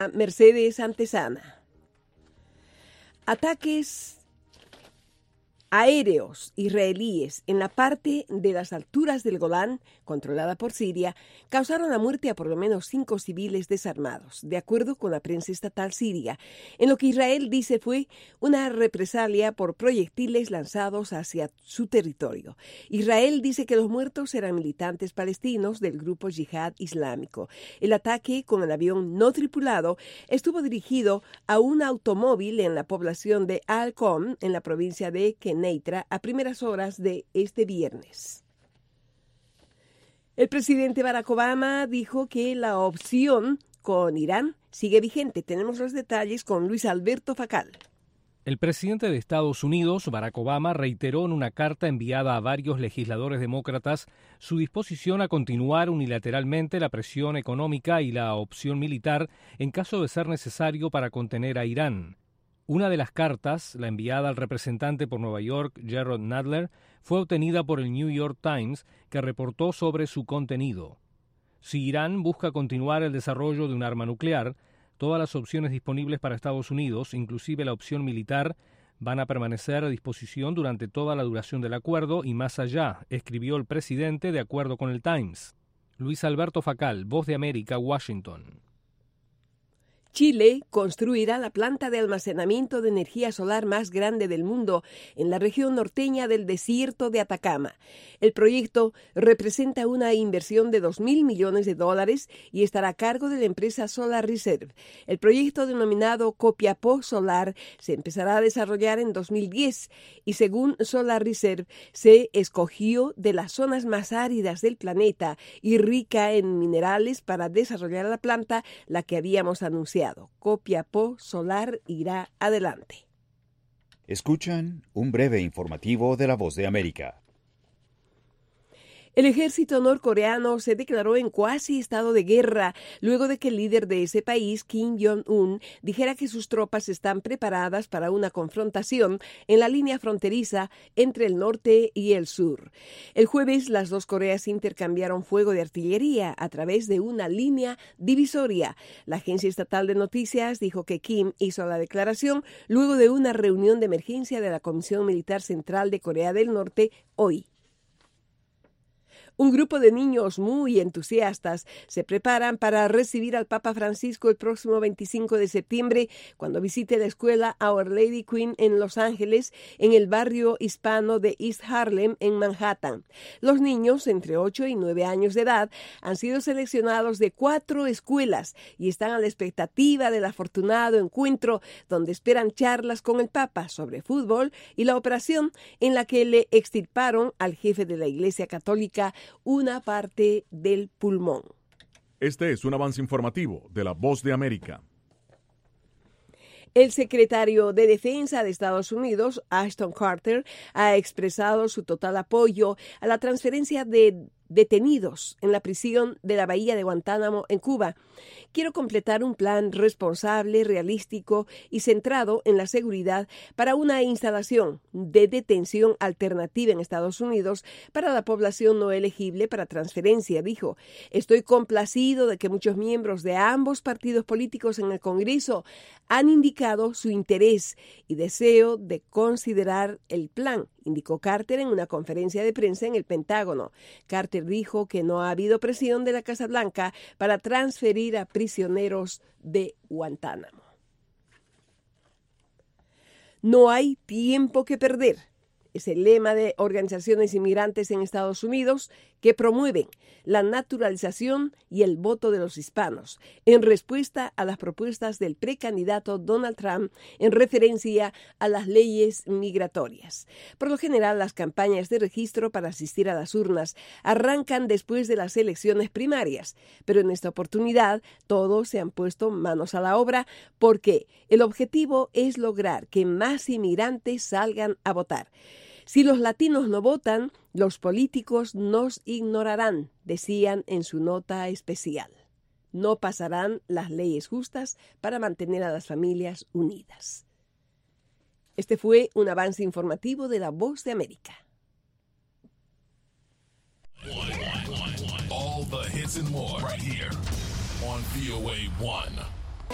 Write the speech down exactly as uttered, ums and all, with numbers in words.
Mercedes Antesana. Ataques aéreos israelíes en la parte de las alturas del Golán, controlada por Siria, causaron la muerte a por lo menos cinco civiles desarmados, de acuerdo con la prensa estatal siria, en lo que Israel dice fue una represalia por proyectiles lanzados hacia su territorio. Israel dice que los muertos eran militantes palestinos del grupo Yihad Islámico. El ataque con el avión no tripulado estuvo dirigido a un automóvil en la población de Al-Qom, en la provincia de Keneitra, a primeras horas de este viernes. El presidente Barack Obama dijo que la opción con Irán sigue vigente. Tenemos los detalles con Luis Alberto Facal. El presidente de Estados Unidos, Barack Obama, reiteró en una carta enviada a varios legisladores demócratas su disposición a continuar unilateralmente la presión económica y la opción militar en caso de ser necesario para contener a Irán. Una de las cartas, la enviada al representante por Nueva York, Jerrold Nadler, fue obtenida por el New York Times, que reportó sobre su contenido. Si Irán busca continuar el desarrollo de un arma nuclear, todas las opciones disponibles para Estados Unidos, inclusive la opción militar, van a permanecer a disposición durante toda la duración del acuerdo y más allá, escribió el presidente de acuerdo con el Times. Luis Alberto Facal, Voz de América, Washington. Chile construirá la planta de almacenamiento de energía solar más grande del mundo en la región norteña del desierto de Atacama. El proyecto representa una inversión de dos mil millones de dólares y estará a cargo de la empresa Solar Reserve. El proyecto denominado Copiapó Solar se empezará a desarrollar en dos mil diez y según Solar Reserve se escogió de las zonas más áridas del planeta y rica en minerales para desarrollar la planta, la que habíamos anunciado. Copiapó Solar irá adelante. Escuchan un breve informativo de La Voz de América. El ejército norcoreano se declaró en cuasi estado de guerra luego de que el líder de ese país, Kim Jong-un, dijera que sus tropas están preparadas para una confrontación en la línea fronteriza entre el norte y el sur. El jueves, las dos Coreas intercambiaron fuego de artillería a través de una línea divisoria. La agencia estatal de noticias dijo que Kim hizo la declaración luego de una reunión de emergencia de la Comisión Militar Central de Corea del Norte hoy. Un grupo de niños muy entusiastas se preparan para recibir al Papa Francisco el próximo veinticinco de septiembre cuando visite la escuela Our Lady Queen en Los Ángeles, en el barrio hispano de East Harlem, en Manhattan. Los niños, entre ocho y nueve años de edad, han sido seleccionados de cuatro escuelas y están a la expectativa del afortunado encuentro donde esperan charlas con el Papa sobre fútbol y la operación en la que le extirparon al jefe de la Iglesia Católica una parte del pulmón. Este es un avance informativo de La Voz de América. El secretario de Defensa de Estados Unidos, Ashton Carter, ha expresado su total apoyo a la transferencia de detenidos en la prisión de la Bahía de Guantánamo en Cuba. Quiero completar un plan responsable, realístico y centrado en la seguridad para una instalación de detención alternativa en Estados Unidos para la población no elegible para transferencia, dijo. Estoy complacido de que muchos miembros de ambos partidos políticos en el Congreso han indicado su interés y deseo de considerar el plan, indicó Carter en una conferencia de prensa en el Pentágono. Carter dijo que no ha habido presión de la Casa Blanca para transferir a prisioneros de Guantánamo. No hay tiempo que perder. Es el lema de organizaciones inmigrantes en Estados Unidos que promueven la naturalización y el voto de los hispanos en respuesta a las propuestas del precandidato Donald Trump en referencia a las leyes migratorias. Por lo general, las campañas de registro para asistir a las urnas arrancan después de las elecciones primarias, pero en esta oportunidad todos se han puesto manos a la obra porque el objetivo es lograr que más inmigrantes salgan a votar. Si los latinos no votan, los políticos nos ignorarán, decían en su nota especial. No pasarán las leyes justas para mantener a las familias unidas. Este fue un avance informativo de La Voz de América. All the hits and more right here on V O A one.